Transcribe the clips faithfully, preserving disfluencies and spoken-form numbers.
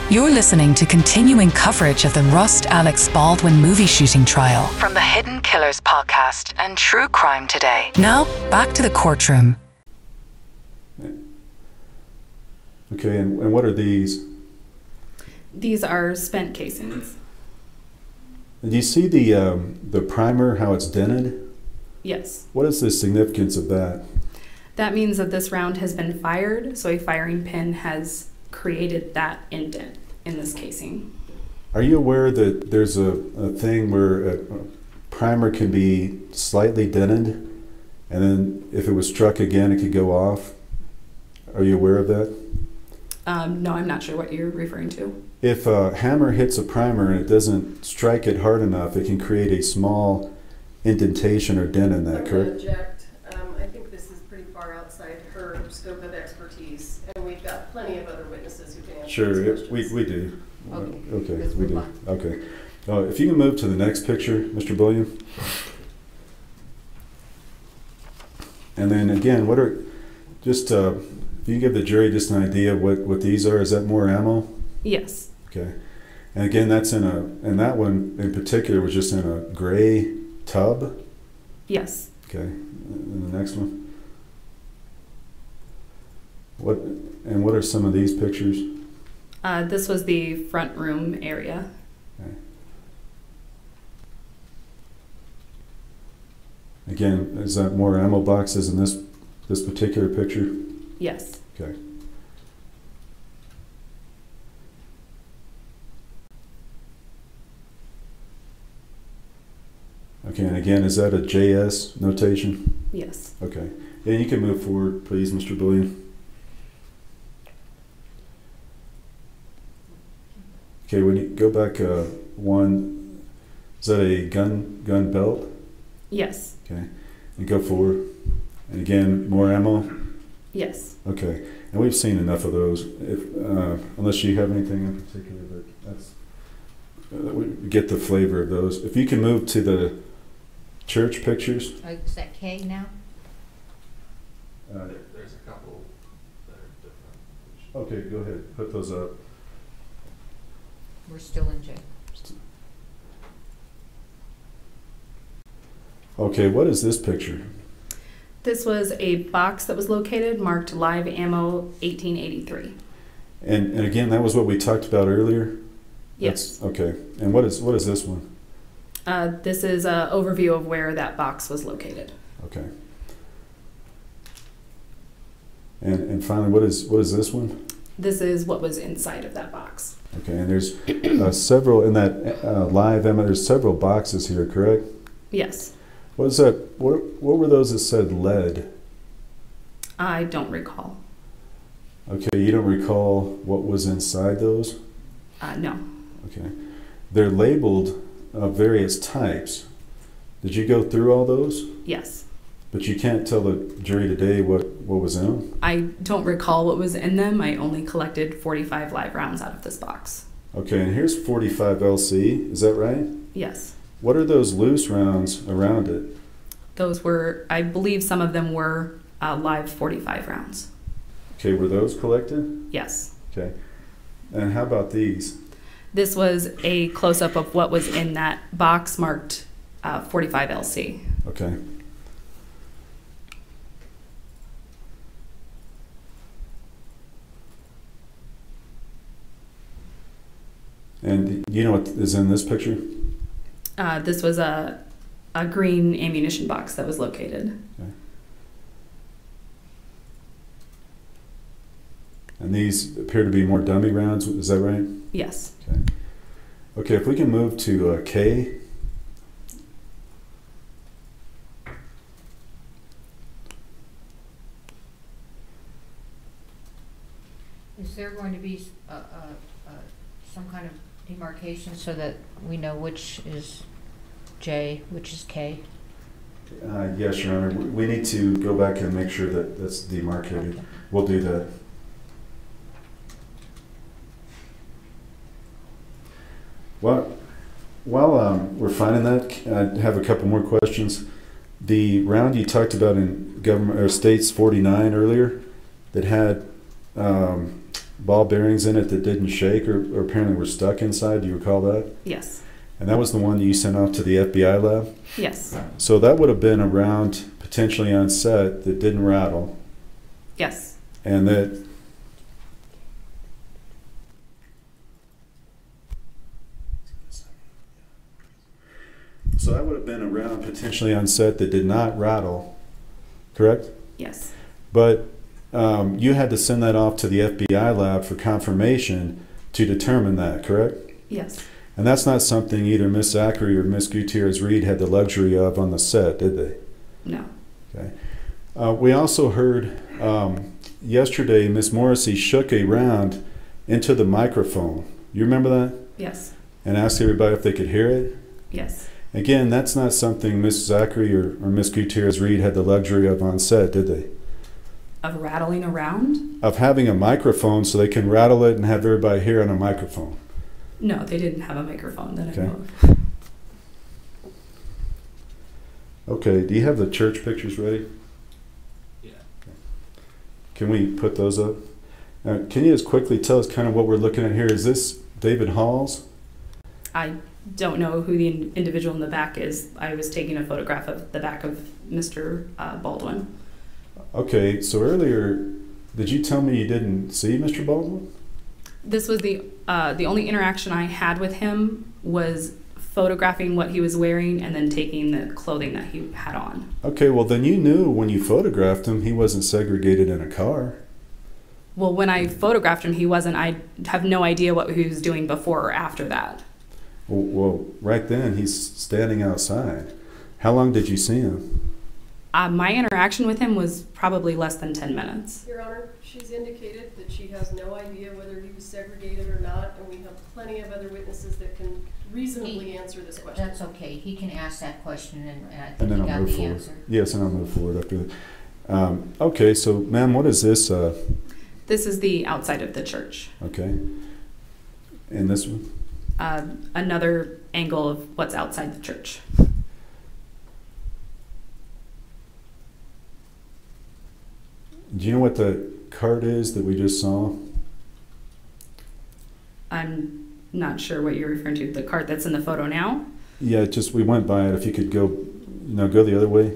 You're listening to continuing coverage of the Rust Alex Baldwin movie shooting trial from the Hidden Killers podcast and True Crime Today. Now, back to the courtroom. Okay, and, and what are these? These are spent casings. Do you see the um, the primer, how it's dented? Yes. What is the significance of that? That means that this round has been fired, so a firing pin has created that indent in this casing. Are you aware that there's a, a thing where a, a primer can be slightly dented, and then if it was struck again, it could go off? Are you aware of that? Um, no, I'm not sure what you're referring to. If a hammer hits a primer and it doesn't strike it hard enough, it can create a small indentation or dent in that, I'm correct? going to object. Um, I think this is pretty far outside her scope of expertise, and we've got plenty of other witnesses who can answer Sure, these it, we, questions. we do. Okay, Okay, let's we move do. on. Okay. Uh, if you can move to the next picture, Mister Bullion. And then again, what are, just, uh, if you can give the jury just an idea of what, what these are, is that more ammo? Yes. Okay. And again, that's in a, and that one in particular was just in a gray tub? Yes. Okay. And the next one? What, and what are some of these pictures? Uh, this was the front room area. Okay. Again, is that more ammo boxes in this this particular picture? Yes. Okay. Okay, and again, is that a J S notation? Yes. Okay. And you can move forward, please, Mister Bullion. Okay, when you go back uh, one, is that a gun gun belt? Yes. Okay, and go forward. And again, more ammo? Yes. Okay, and we've seen enough of those. If uh, unless you have anything in particular, but that's uh, we get the flavor of those. If you can move to the church pictures. Oh, is that K now? Uh, There, there's a couple that are different. okay, go ahead. Put those up. We're still in J. Okay, what is this picture? This was a box that was located marked live ammo eighteen eighty-three. And and again, that was what we talked about earlier. Yes. That's, okay. And what is what is this one? Uh, this is an overview of where that box was located. Okay. And and finally, what is what is this one? This is what was inside of that box. Okay, and there's uh, several in that uh, live ammo. There's several boxes here, correct? Yes. What is that? What what were those that said lead? I don't recall. Okay, you don't recall what was inside those? Uh, no. Okay, they're labeled uh, various types. Did you go through all those? Yes. But you can't tell the jury today what, what was in them? I don't recall what was in them. I only collected forty-five live rounds out of this box. Okay, and here's forty-five L C, is that right? Yes. What are those loose rounds around it? Those were, I believe some of them were uh, live forty-five rounds. Okay, were those collected? Yes. Okay. And how about these? This was a close-up of what was in that box marked uh, forty-five L C. Okay. And do you know what is in this picture? Uh, this was a, a green ammunition box that was located. Okay. And these appear to be more dummy rounds, is that right? Yes. Okay. Okay, if we can move to uh, K. Is there going to be uh, uh, uh, some kind of demarcation so that we know which is J, which is K? Uh, yes, Your Honor. We we need to go back and make sure that that's demarcated. Okay. We'll do that. Well, while um, we're finding that, I have a couple more questions. The round you talked about in government or states forty-nine earlier, that had um, ball bearings in it that didn't shake or, or apparently were stuck inside. Do you recall that? Yes. And that was the one that you sent off to the F B I lab? Yes. So that would have been a round potentially on set that didn't rattle. Yes. And that so that would have been a round potentially on set that did not rattle, correct? Yes. But um, you had to send that off to the F B I lab for confirmation to determine that, correct? Yes. And that's not something either Miss Zachary or Miss Gutierrez-Reed had the luxury of on the set, did they? No. Okay. Uh, we also heard um, yesterday Miss Morrissey shook a round into the microphone. You remember that? Yes. And asked everybody if they could hear it? Yes. Again, that's not something Miss Zachary or, or Miss Gutierrez-Reed had the luxury of on set, did they? Of rattling around? Of having a microphone so they can rattle it and have everybody hear on a microphone. No, they didn't have a microphone that Okay. I know of. Okay, do you have the church pictures ready? Yeah. Can we put those up? Uh, can you just quickly tell us kind of what we're looking at here? Is this David Halls? I don't know who the in- individual in the back is. I was taking a photograph of the back of Mister Uh, Baldwin. Okay, so earlier, did you tell me you didn't see Mister Baldwin? This was the uh, the only interaction I had with him was photographing what he was wearing and then taking the clothing that he had on. Okay, well then you knew when you photographed him he wasn't segregated in a car. Well, when I photographed him, he wasn't. I have no idea what he was doing before or after that. Well, well right then he's standing outside. How long did you see him? Uh, my interaction with him was probably less than ten minutes. Your Honor, she's indicated that she has no idea whether he was segregated or not, and we have plenty of other witnesses that can reasonably He- answer this question. That's okay, he can ask that question and, and I And think then he I'll got move the forward. answer. Yes, and I'll move forward after that. Um, okay, so ma'am, what is this? Uh, This is the outside of the church. okay. And this one? Uh, another angle of what's outside the church. Do you know what the cart is that we just saw? I'm not sure what you're referring to. The cart that's in the photo now? Yeah, just we went by it. If you could go, you know, go the other way.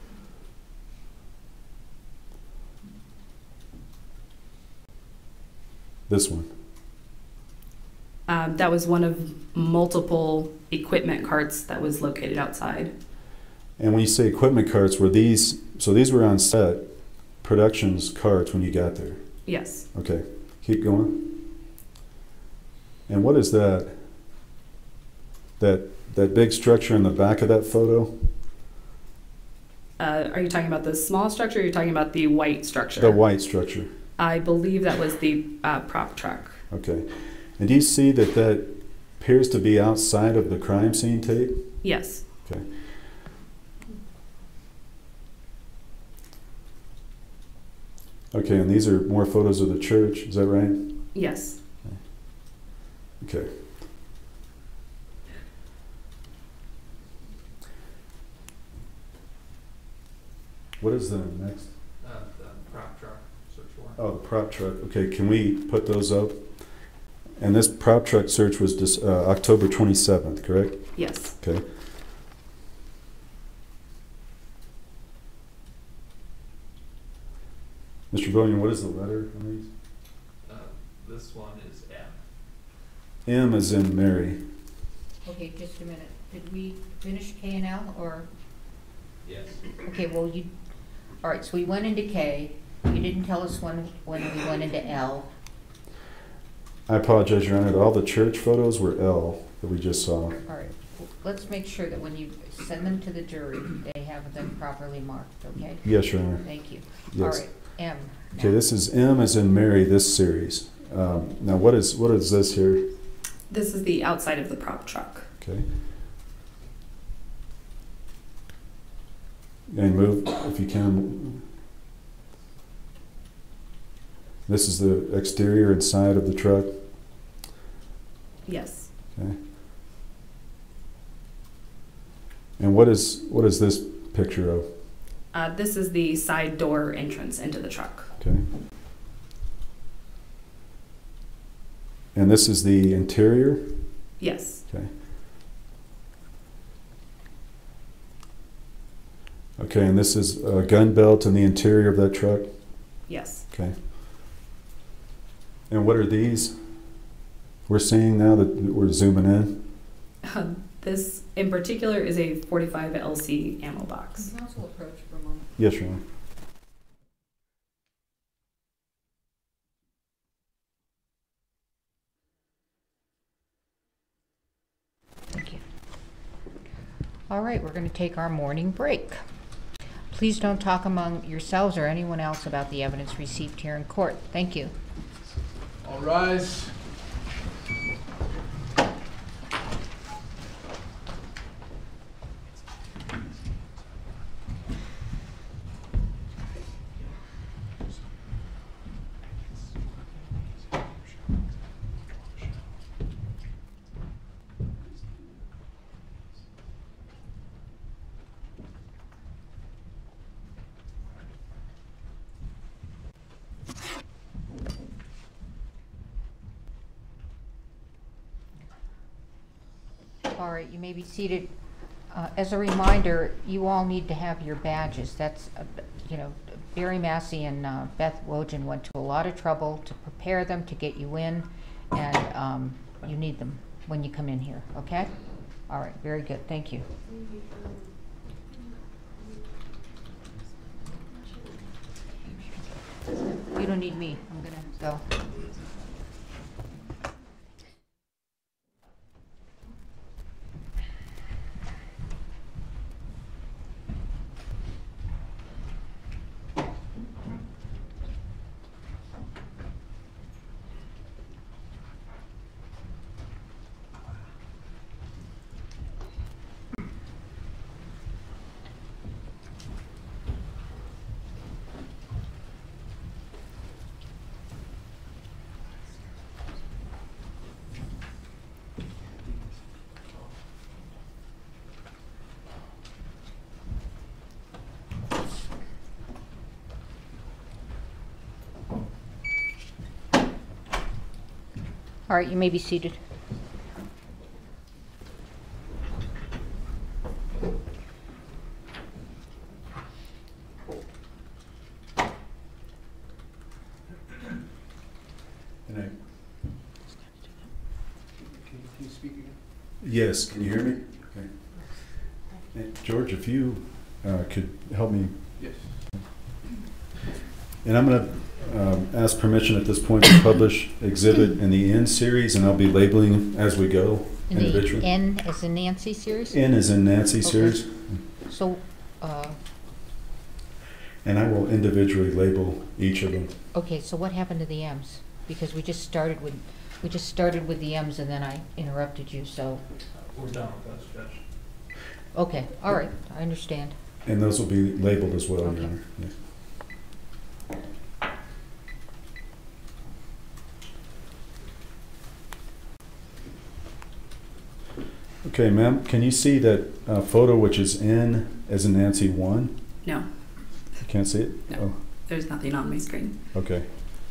This one. Um, that was one of multiple equipment carts that was located outside. And when you say equipment carts, were these, so these were on set, productions carts when you got there? Yes. Okay, keep going. And what is that? That that big structure in the back of that photo? Uh, are you talking about the small structure or are you talking about the white structure? The white structure. I believe that was the uh, prop truck. Okay. And do you see that that appears to be outside of the crime scene tape? Yes. Okay. Okay, and these are more photos of the church, is that right? Yes. Okay. What is the next? Uh, the prop truck search warrant. Oh, the prop truck. Okay, can we put those up? And this prop truck search was dis- uh, October twenty-seventh, correct? Yes. Okay. Mister Billion, what is the letter on these? Uh, this one is M. M as in Mary. Okay, just a minute, did we finish K and L or, Yes. okay, well, you, all right, so we went into K, you didn't tell us when, when we went into L. I apologize, Your Honor, all the church photos were L that we just saw. All right, let's make sure that when you send them to the jury, they have them properly marked, okay? Yes, Your Honor. Thank you. All Yes. right, M. Okay, now. this is M as in Mary, this series. Um, now, what is what is this here? This is the outside of the prop truck. Okay. And move, if you can. This is the exterior and side of the truck. Yes. Okay. And what is what is this picture of? Uh, this is the side door entrance into the truck. Okay. And this is the interior? Yes. Okay. Okay, and this is a gun belt in the interior of that truck? Yes. Okay. And what are these we're seeing now that we're zooming in? Uh, this in particular is a forty-five L C ammo box. Can council approach for a moment? Yes, Your Honor. Thank you. All right, we're going to take our morning break. Please don't talk among yourselves or anyone else about the evidence received here in court. Thank you. All rise. All right, you may be seated. Uh, as a reminder, you all need to have your badges. That's, uh, you know, Barry Massey and uh, Beth Wojan went to a lot of trouble to prepare them, to get you in, and um, you need them when you come in here, okay? All right, very good, thank you. You don't need me, I'm gonna go. All right, you may be seated. And I, Can you speak again? yes, can you hear me? Okay. And George, if you uh, could help me. Yes. And I'm going to um, ask permission at this point to publish exhibit in the N series, and I'll be labeling as we go In individually. the N as in Nancy series? N is in Nancy Okay. series, So, uh, and I will individually label each of them. okay, so what happened to the M's? Because we just started with, we just started with the M's and then I interrupted you, so, We're done with that, Judge. okay, all right, I understand. And those will be labeled as well, Your Okay. Honor. Yeah. Okay, ma'am, can you see that uh, photo which is in as in Nancy one? No, You can't see it? No. there's nothing on my screen. Oh, okay.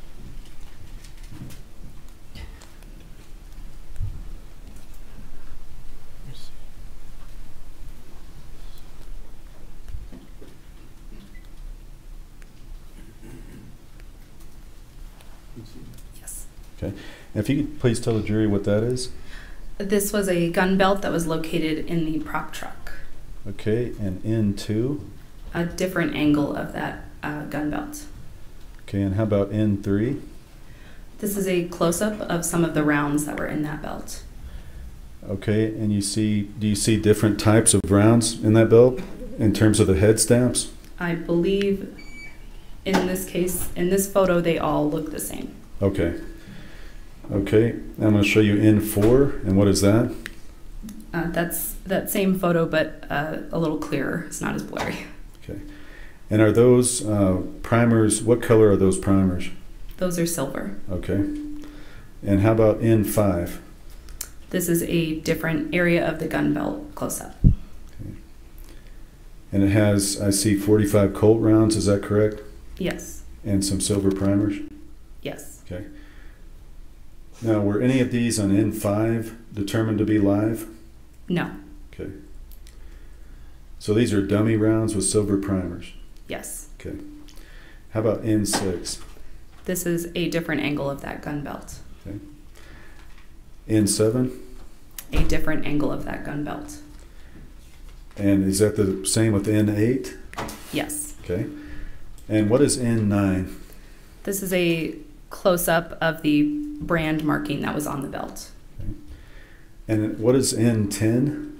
Yes. Okay. And if you could please tell the jury what that is? This was a gun belt that was located in the prop truck. Okay, and N two? A different angle of that uh, gun belt. Okay, and how about N three? This is a close-up of some of the rounds that were in that belt. Okay, and you see, do you see different types of rounds in that belt in terms of the head stamps? I believe in this case, in this photo, they all look the same. Okay. Okay, I'm going to show you N four, and what is that? Uh, that's that same photo, but uh, a little clearer. It's not as blurry. Okay. And are those uh, primers, what color are those primers? Those are silver. Okay. And how about N five? This is a different area of the gun belt close-up. Okay. And it has, I see forty-five Colt rounds, is that correct? Yes. And some silver primers? Yes. Okay. Now, were any of these on N five determined to be live? No. Okay. So these are dummy rounds with silver primers. Yes. Okay. How about N six? This is a different angle of that gun belt. Okay. N seven? A different angle of that gun belt. And is that the same with N eight? Yes. Okay. And what is N nine? This is a close-up of the brand marking that was on the belt. Okay. And what is N ten?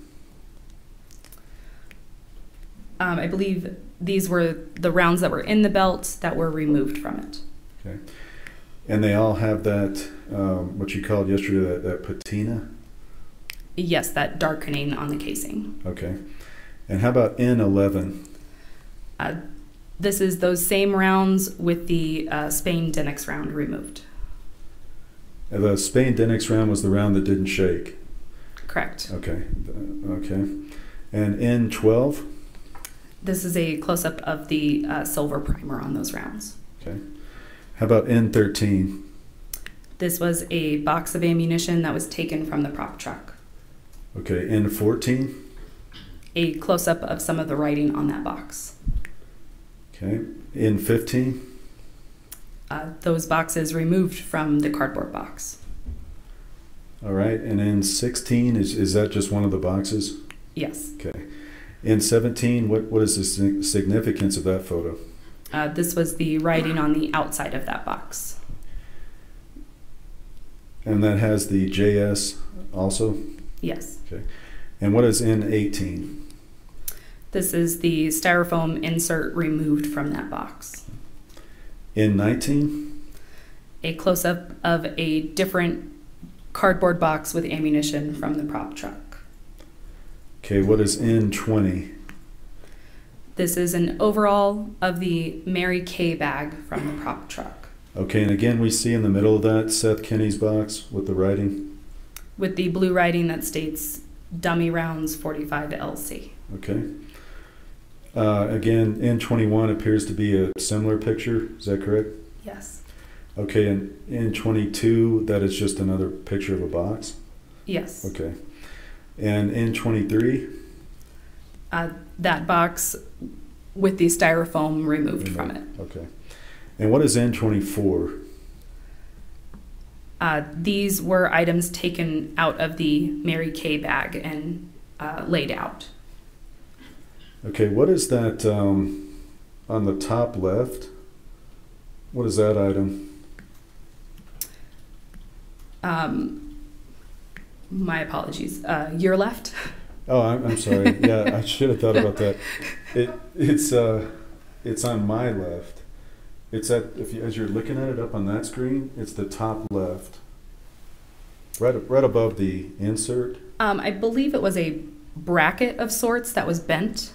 Um, I believe these were the rounds that were in the belt that were removed from it. Okay. And they all have that, um, what you called yesterday, that, that patina? Yes, that darkening on the casing. Okay. And how about N eleven? Uh, this is those same rounds with the uh, Spain Denix round removed. Uh, The Spain Denix round was the round that didn't shake. Correct. Okay. Uh, Okay. And N twelve? This is a close-up of the uh, silver primer on those rounds. Okay. How about N thirteen? This was a box of ammunition that was taken from the prop truck. Okay. N fourteen? A close-up of some of the writing on that box. Okay. N fifteen? Uh, those boxes removed from the cardboard box. All right. And N sixteen, is, is that just one of the boxes? Yes. Okay. N seventeen, what, what is the sig- significance of that photo? Uh, this was the writing on the outside of that box. And that has the J S also? Yes. Okay. And what is N eighteen? This is the styrofoam insert removed from that box. N nineteen? A close-up of a different cardboard box with ammunition from the prop truck. Okay, what is N twenty? This is an overall of the Mary Kay bag from the prop truck Okay, and again, we see in the middle of that Seth Kenny's box with the writing. with the blue writing that states dummy rounds forty-five L C. Okay. Uh, again, N twenty-one appears to be a similar picture. Is that correct? Yes. Okay, and N twenty-two, that is just another picture of a box? Yes. Okay. And N twenty-three? Uh, that box with the styrofoam removed from it. Okay. And what is N twenty-four? Uh, these were items taken out of the Mary Kay bag and uh, laid out. Okay, what is that um, on the top left? What is that item? Um, my apologies. Uh, your left. Oh, I'm, I'm sorry. Yeah, I should have thought about that. It it's uh it's on my left. It's at if you, as you're looking at it up on that screen, it's the top left. Right right above the insert. Um, I believe it was a bracket of sorts that was bent.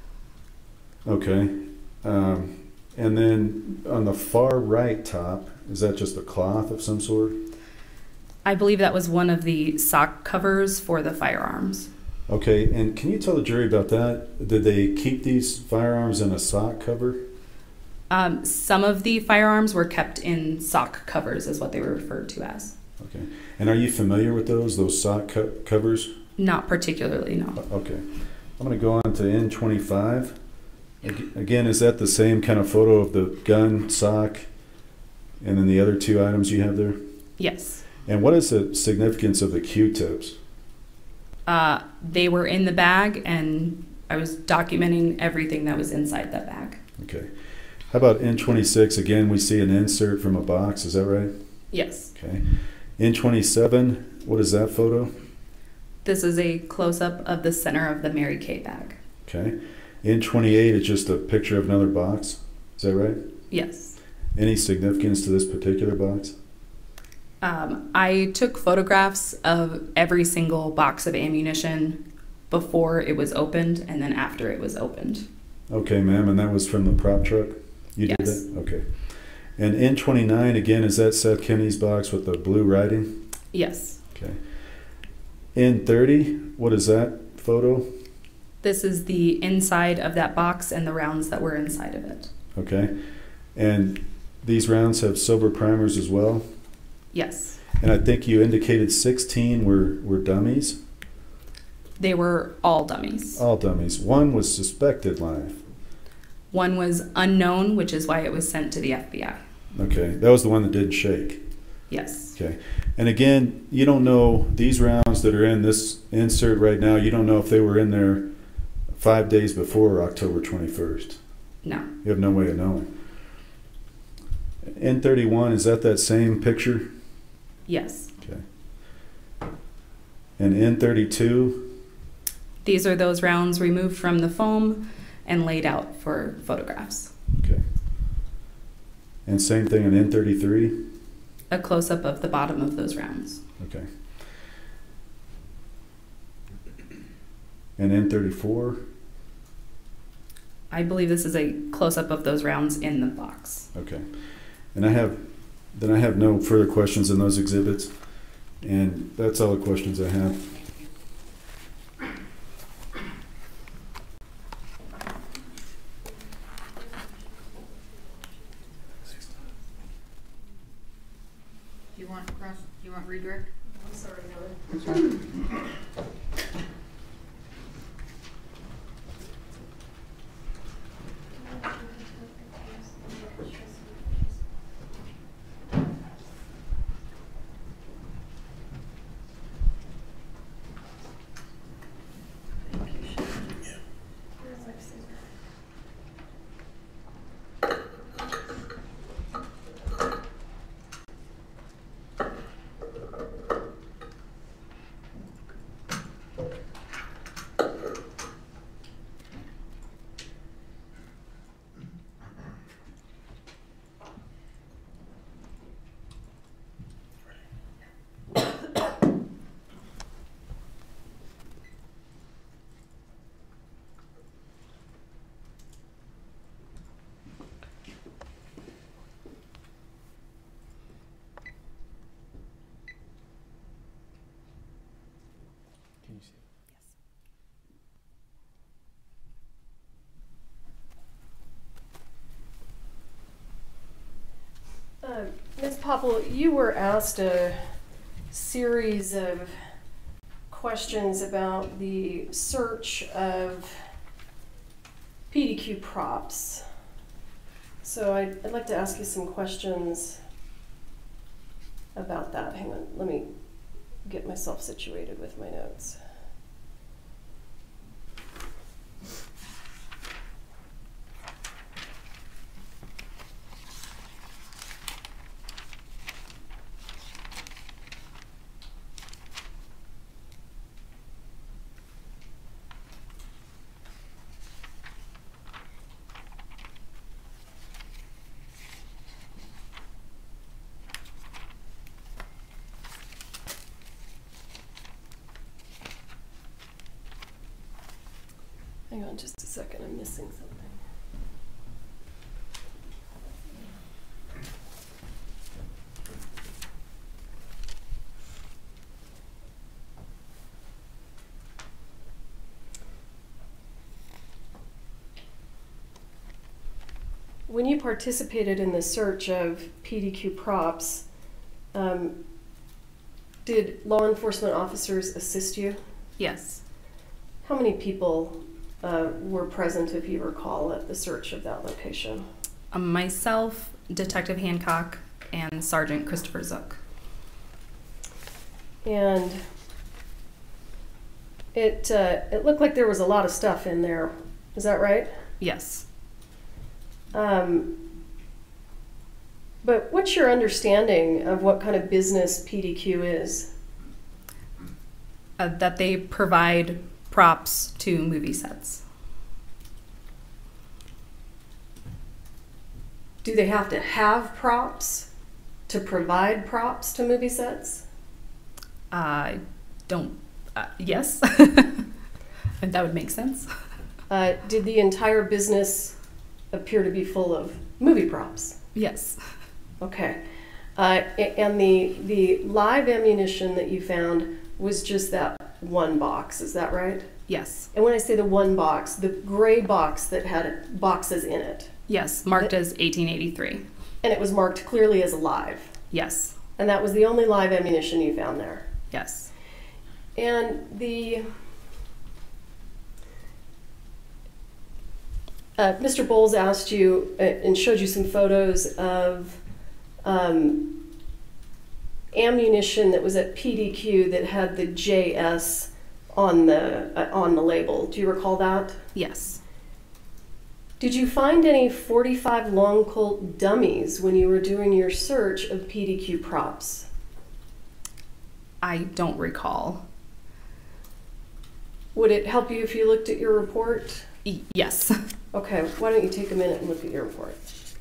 Okay. Um, and then on the far right top, is that just a cloth of some sort? I believe that was one of the sock covers for the firearms. Okay, and can you tell the jury about that? Did they keep these firearms in a sock cover? Um, some of the firearms were kept in sock covers, is what they were referred to as. Okay. And are you familiar with those, those sock co- covers? Not particularly, no. Okay. I'm going to go on to N twenty-five. Ag- Again, is that the same kind of photo of the gun, sock, and then the other two items you have there? Yes. And what is the significance of the Q-tips? Uh, they were in the bag, and I was documenting everything that was inside that bag. Okay. How about N twenty-six? Again, we see an insert from a box. Is that right? Yes. Okay. N twenty-seven, what is that photo? This is a close-up of the center of the Mary Kay bag. Okay. N twenty-eight is just a picture of another box. Is that right? Yes. Any significance to this particular box? Um, I took photographs of every single box of ammunition before it was opened and then after it was opened. Okay, ma'am, and that was from the prop truck? You did Yes. that? Okay. And N twenty-nine, again, is that Seth Kenny's box with the blue writing? Yes. Okay. N thirty, what is that photo? This is the inside of that box and the rounds that were inside of it. Okay. And these rounds have silver primers as well? Yes. And I think you indicated sixteen were, were dummies? They were all dummies. All dummies. One was suspected live. One was unknown, which is why it was sent to the F B I. Okay, that was the one that didn't shake. Yes. Okay. And again, you don't know these rounds that are in this insert right now, you don't know if they were in there five days before October twenty-first. No. You have no way of knowing. N thirty-one, is that that same picture? Yes. Okay. And N thirty-two? These are those rounds removed from the foam and laid out for photographs. Okay. And same thing on N thirty-three? A close-up of the bottom of those rounds. Okay. And N thirty-four? I believe this is a close-up of those rounds in the box. Okay. And I have, then I have no further questions in those exhibits. And that's all the questions I have. Do you want cross, do you want redirect? I'm sorry, Helen. Uh, Miz Popple, you were asked a series of questions about the search of P D Q props. So I'd, I'd like to ask you some questions about that. Hang on, let me get myself situated with my notes. Hang on just a second, I'm missing something. When you participated in the search of P D Q props, um, did law enforcement officers assist you? Yes. How many people Uh, were present, if you recall, at the search of that location? Um, myself, Detective Hancock, and Sergeant Christopher Zook. And it uh, it looked like there was a lot of stuff in there. Is that right? Yes. Um, but what's your understanding of what kind of business P D Q is? Uh, that they provide props to movie sets. Do they have to have props to provide props to movie sets? I don't, uh, yes. And that would make sense. Uh, did the entire business appear to be full of movie props? Yes. Okay. Uh, a- and the, the live ammunition that you found was just that one box, is that right? Yes. And when I say the one box, the gray box that had boxes in it, Yes, marked as eighteen eighty-three. and it was marked clearly as live. Yes. And that was the only live ammunition you found there. Yes. And the uh, Mister Bowles asked you uh, and showed you some photos of um, ammunition that was at P D Q that had the J S on the uh, on the label. Do you recall that? Yes. Did you find any forty-five long Colt dummies when you were doing your search of P D Q props? I don't recall. Would it help you if you looked at your report? Y- yes. Okay, why don't you take a minute and look at your report?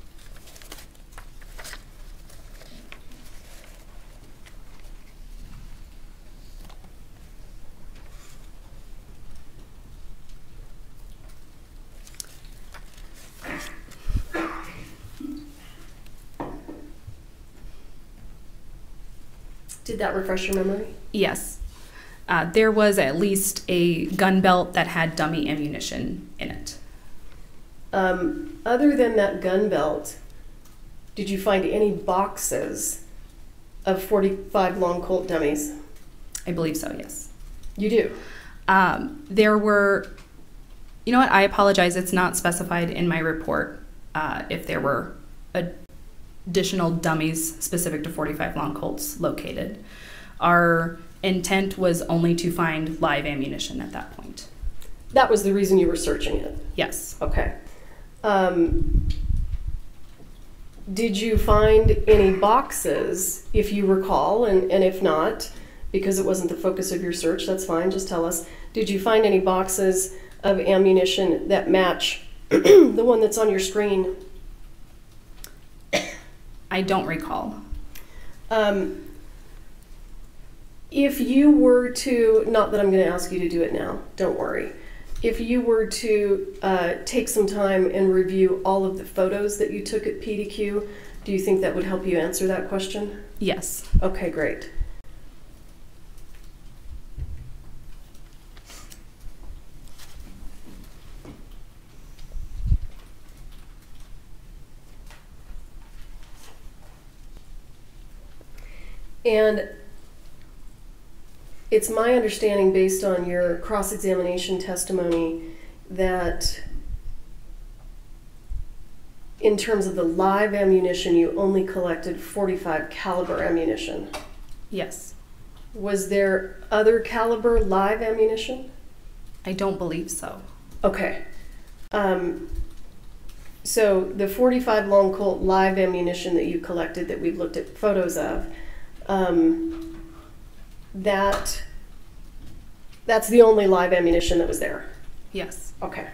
Did that refresh your memory? Yes. Uh, there was at least a gun belt that had dummy ammunition in it. Um, other than that gun belt, did you find any boxes of forty-five long Colt dummies? I believe so, yes. You do? Um, there were, you know what, I apologize, it's not specified in my report uh, if there were additional dummies specific to forty-five long Colts located. Our intent was only to find live ammunition at that point. That was the reason you were searching it? Yes. Okay. Um, did you find any boxes, if you recall, and, and if not, because it wasn't the focus of your search, that's fine, just tell us. Did you find any boxes of ammunition that match the one that's on your screen? I don't recall. Um, if you were to, not that I'm going to ask you to do it now, don't worry. If you were to uh, take some time and review all of the photos that you took at P D Q, do you think that would help you answer that question? Yes. Okay, great. And it's my understanding, based on your cross-examination testimony, that in terms of the live ammunition, you only collected forty-five caliber ammunition. Yes. Was there other caliber live ammunition? I don't believe so. Okay. Um, so the forty-five long Colt live ammunition that you collected, that we've looked at photos of, um, that that's the only live ammunition that was there. Yes. Okay.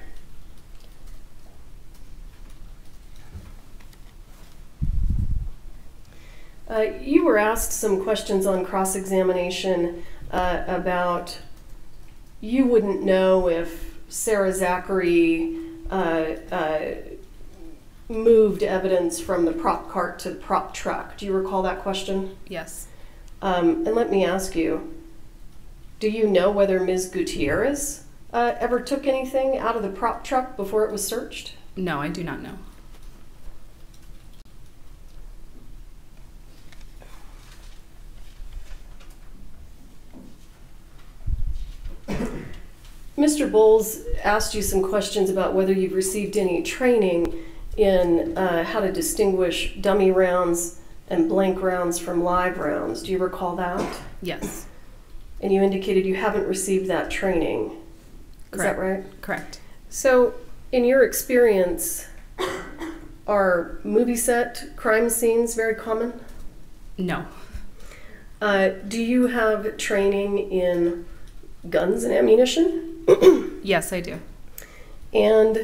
Uh, you were asked some questions on cross-examination uh, about, you wouldn't know if Sarah Zachary uh, uh, moved evidence from the prop cart to the prop truck. Do you recall that question? Yes. Um, and let me ask you, do you know whether Miz Gutierrez uh, ever took anything out of the prop truck before it was searched? No, I do not know. Mister Bowles asked you some questions about whether you've received any training in uh, how to distinguish dummy rounds and blank rounds from live rounds. Do you recall that? Yes. And you indicated you haven't received that training. Is that right? Correct. So, in your experience, are movie set crime scenes very common? No. Uh, do you have training in guns and ammunition? Yes, I do. And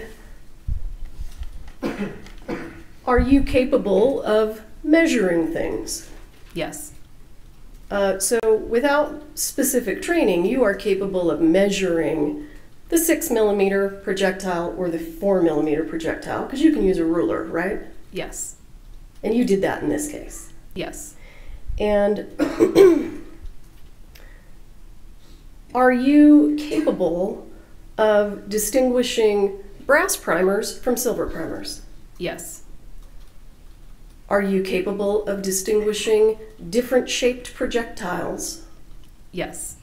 are you capable of measuring things? Yes. Uh, so without specific training, you are capable of measuring the six millimeter projectile or the four millimeter projectile, because you can use a ruler, right? Yes. And you did that in this case. Yes. And are you capable of distinguishing brass primers from silver primers? Yes. Are you capable of distinguishing different shaped projectiles? Yes.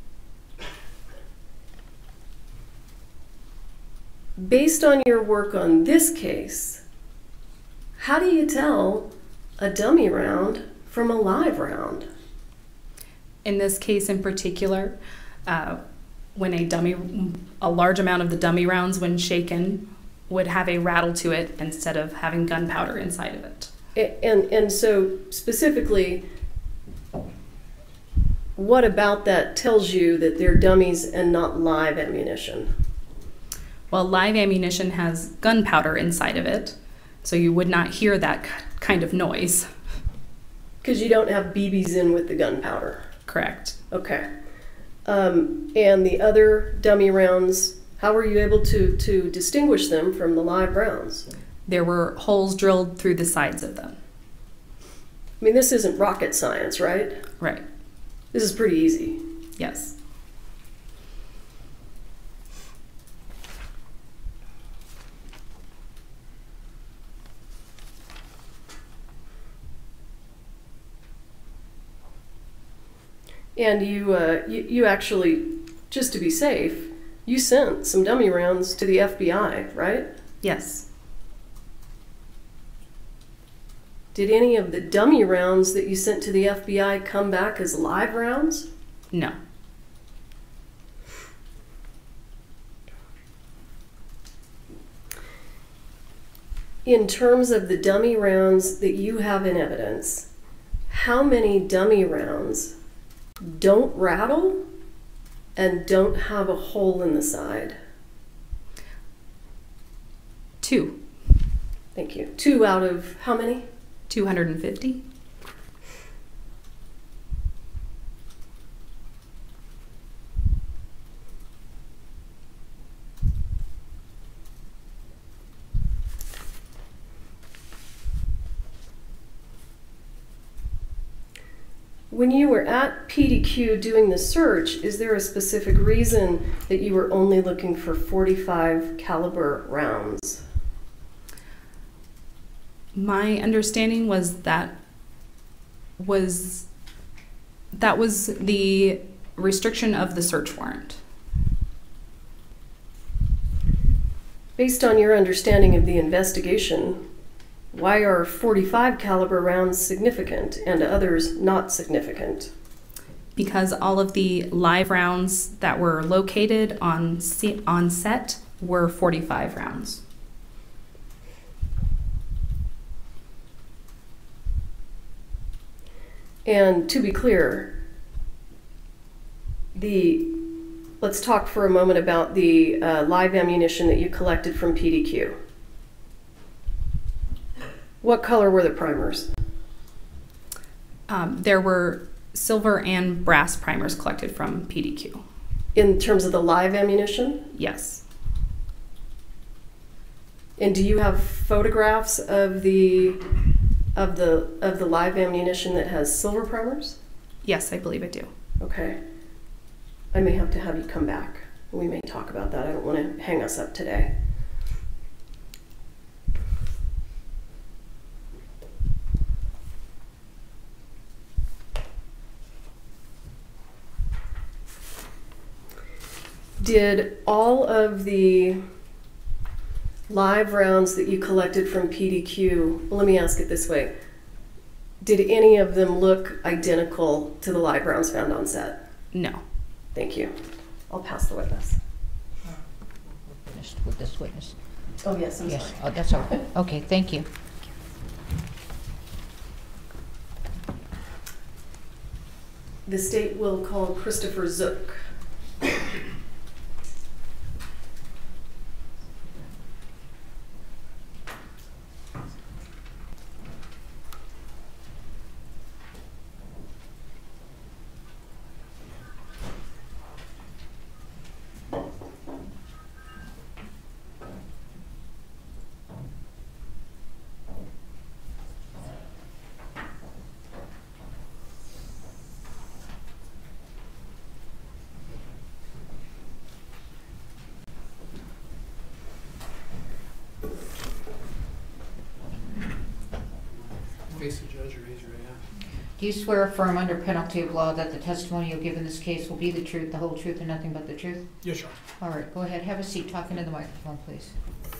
Based on your work on this case, how do you tell a dummy round from a live round? In this case in particular, uh, when a dummy, a large amount of the dummy rounds, when shaken, would have a rattle to it instead of having gunpowder inside of it. And, and so specifically, what about that tells you that they're dummies and not live ammunition? Well, live ammunition has gunpowder inside of it, so you would not hear that kind of noise. Because you don't have B Bs in with the gunpowder. Correct. Okay. Um, and the other dummy rounds, how were you able to, to distinguish them from the live rounds? There were holes drilled through the sides of them. I mean, this isn't rocket science, right? Right. This is pretty easy. Yes. And you, uh, you, you actually, just to be safe, you sent some dummy rounds to the F B I, right? Yes. Did any of the dummy rounds that you sent to the F B I come back as live rounds? No. In terms of the dummy rounds that you have in evidence, how many dummy rounds don't rattle and don't have a hole in the side? Two. Thank you. Two out of how many? two hundred fifty. When you were at P D Q doing the search, is there a specific reason that you were only looking for forty-five caliber rounds? My understanding was that was that was the restriction of the search warrant. Based on your understanding of the investigation, why are forty-five caliber rounds significant and others not significant? Because all of the live rounds that were located on se- on set were forty-five rounds. And to be clear, the let's talk for a moment about the uh, live ammunition that you collected from P D Q. What color were the primers? Um, there were silver and brass primers collected from P D Q. In terms of the live ammunition? Yes. And do you have photographs of the of the of the live ammunition that has silver primers? Yes, I believe I do. Okay. I may have to have you come back. We may talk about that. I don't want to hang us up today. Did all of the live rounds that you collected from P D Q, well, let me ask it this way. Did any of them look identical to the live rounds found on set? No. Thank you. I'll pass the witness. Finished with this witness. Oh, yes, I'm Yes, sorry. oh, that's okay. Okay, thank you. The state will call Christopher Zook. Face the judge or raise your right hand. Do you swear affirm under penalty of law that the testimony you'll give in this case will be the truth, the whole truth, and nothing but the truth? Yes, Your Honor. All right, go ahead. Have a seat. Talk into the microphone, please.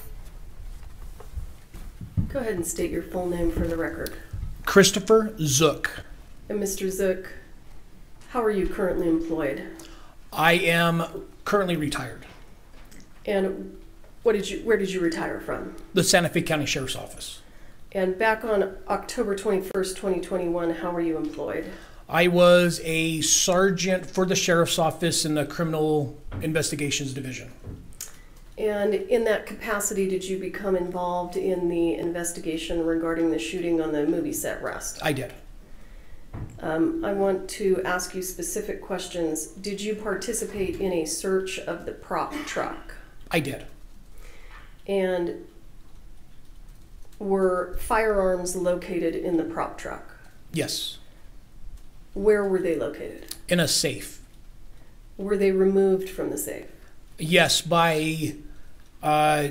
Go ahead and state your full name for the record. Christopher Zook. And Mister Zook, how are you currently employed? I am currently retired. And what did you, where did you retire from? The Santa Fe County Sheriff's Office. And back on October twenty-first, twenty twenty-one, how were you employed? I was a sergeant for the Sheriff's Office in the Criminal Investigations Division. And in that capacity, did you become involved in the investigation regarding the shooting on the movie set Rust? I did. Um, I want to ask you specific questions. Did you participate in a search of the prop truck? I did. And were firearms located in the prop truck? Yes. Where were they located? In a safe. Were they removed from the safe? Yes, by uh,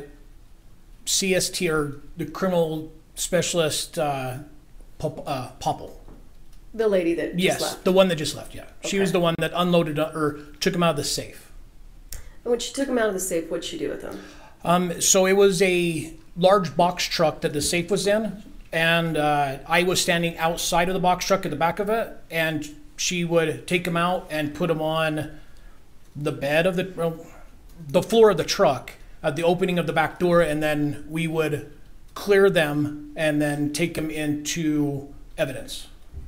C S T, or the criminal specialist, uh, Pop, uh, Popple. The lady that just Yes, left? the one that just left, yeah. She Okay. was the one that unloaded uh, or took him out of the safe. And when she took them out of the safe, what'd she do with them? Um, so it was a large box truck that the safe was in, and uh, I was standing outside of the box truck at the back of it, and she would take them out and put them on the bed of the, well, the floor of the truck at the opening of the back door, and then we would clear them and then take them into evidence.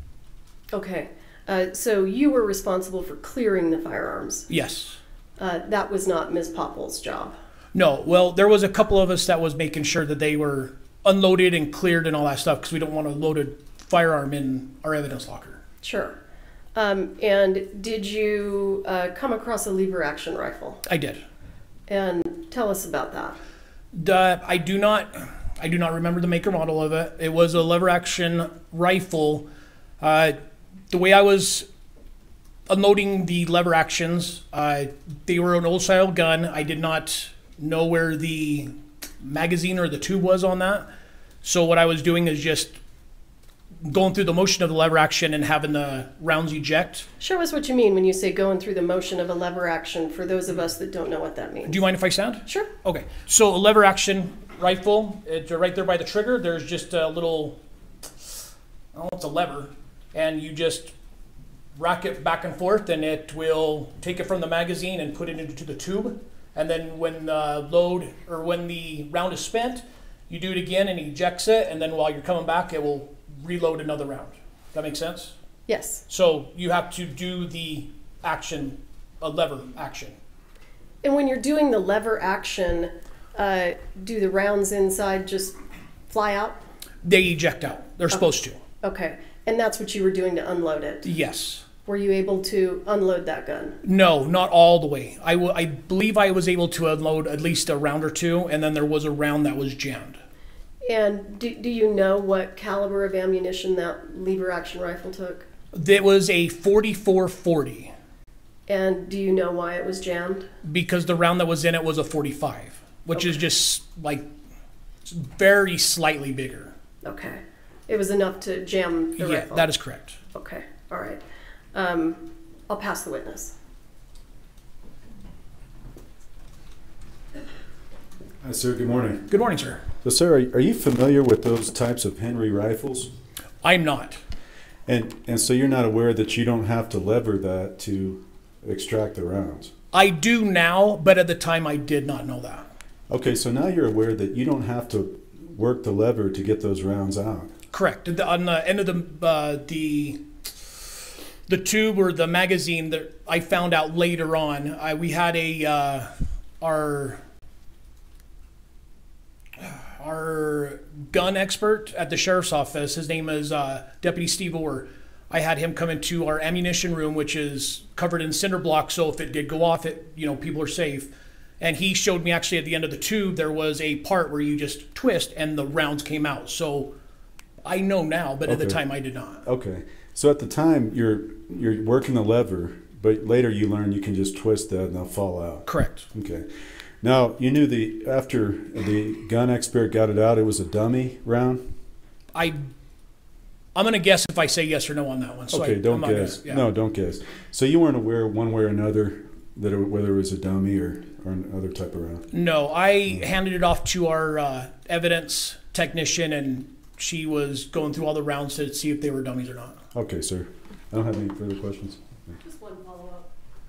Okay, uh, so you were responsible for clearing the firearms. Yes. Uh, that was not Miz Popple's job. No, well, there was a couple of us that was making sure that they were unloaded and cleared and all that stuff, because we don't want a loaded firearm in our evidence locker. Sure. Um, and did you uh, come across a lever action rifle? I did. And tell us about that. The, I do not, I do not remember the make or model of it. It was a lever action rifle. Uh, the way I was unloading the lever actions, uh, they were an old style gun. I did not know where the magazine or the tube was on that. So what I was doing is just going through the motion of the lever action and having the rounds eject. Show us what you mean when you say going through the motion of a lever action for those of us that don't know what that means. Do you mind if I stand? Sure. Okay. So a lever action rifle, it's right there by the trigger. There's just a little, oh, it's a lever, and you just rack it back and forth, and it will take it from the magazine and put it into the tube. And then when the load, or when the round is spent, you do it again and it ejects it, and then while you're coming back, it will reload another round. That make sense? Yes. So you have to do the action, a lever action. And when you're doing the lever action, uh, do the rounds inside just fly out? They eject out. They're supposed to. Okay. And that's what you were doing to unload it? Yes. Were you able to unload that gun? No, not all the way. I, w- I believe I was able to unload at least a round or two, and then there was a round that was jammed. And do, do you know what caliber of ammunition that lever action rifle took? It was a forty-four forty, And do you know why it was jammed? because the round that was in it was a forty-five, which is just like very slightly bigger. Okay. It was enough to jam the Yeah, rifle? that is correct. Okay. All right. Um, I'll pass the witness. Hi, sir. Good morning. Good morning, sir. So, sir, are, are you familiar with those types of Henry rifles? I'm not. And and so you're not aware that you don't have to lever that to extract the rounds? I do now, but at the time I did not know that. Okay, so now you're aware that you don't have to work the lever to get those rounds out. Correct. The- On the end of the uh, the the tube or the magazine that I found out later on, I, we had a uh, our our gun expert at the sheriff's office. His name is uh, Deputy Steve Orr. I had him come into our ammunition room, which is covered in cinder blocks, so if it did go off, it you know people are safe. And he showed me actually at the end of the tube there was a part where you just twist and the rounds came out. So I know now, but at the Okay. time I did not. Okay, so at the time you're you're working the lever, but later you learn you can just twist that and they'll fall out. Correct. Okay. Now you knew the after the gun expert got it out, it was a dummy round. I I'm gonna guess if I say yes or no on that one. So Okay, I, don't I'm not gonna- guess. yeah. No, don't guess. So you weren't aware one way or another that it, whether it was a dummy or, or another type of round? No, I handed it off to our uh, evidence technician, and she was going through all the rounds to see if they were dummies or not. Okay, sir. I don't have any further questions. Just one follow-up.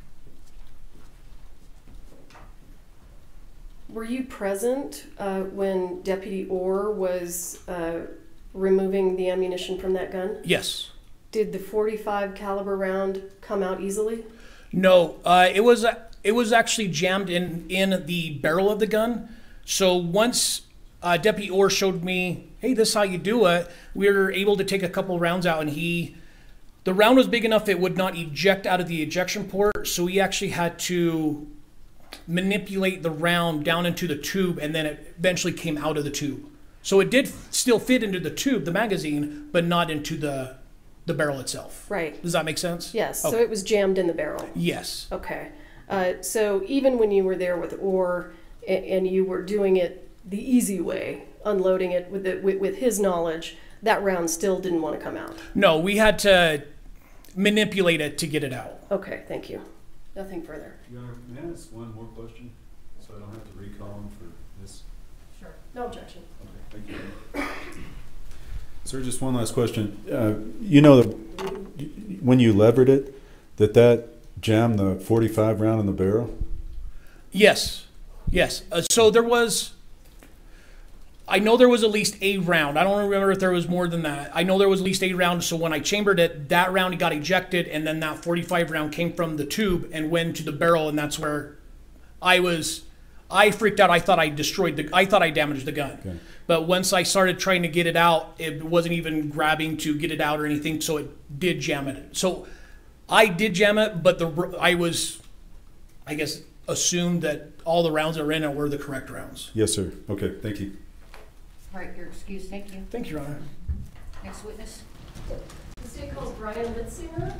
Were you present uh, when Deputy Orr was uh, removing the ammunition from that gun? Yes. Did the forty-five caliber round come out easily? No, uh, it was it was actually jammed in in the barrel of the gun. So once uh, Deputy Orr showed me, hey, this is how you do it, we were able to take a couple rounds out, and he, the round was big enough it would not eject out of the ejection port, so he actually had to manipulate the round down into the tube, and then it eventually came out of the tube. So it did still fit into the tube, the magazine, but not into the the barrel itself. Right. Does that make sense? Yes. So Okay. it was jammed in the barrel. Yes. Okay. Uh, so even when you were there with Orr and, and you were doing it the easy way, unloading it with, the, with with his knowledge, that round still didn't want to come out. No, we had to manipulate it to get it out. Okay. Thank you. Nothing further. Your Honor, may I ask one more question so I don't have to recall him for this? Sure. No objection. Okay, thank you. Sir, just one last question. Uh, you know that when you levered it, that that jammed the forty-five round in the barrel? Yes, yes. Uh, so there was, I know there was at least a round. I don't remember if there was more than that. I know there was at least a round. So when I chambered it, that round got ejected, and then that forty-five round came from the tube and went to the barrel, and that's where I was. I freaked out. I thought I destroyed the. I thought I damaged the gun. Okay. But once I started trying to get it out, it wasn't even grabbing to get it out or anything. So it did jam it. So I did jam it, but the I was, I guess, assumed that all the rounds that were in it were the correct rounds. Yes, sir. Okay, thank you. All right, you're excused, thank you. Thank you, Your Honor. Next witness? The state calls Brian Litzinger.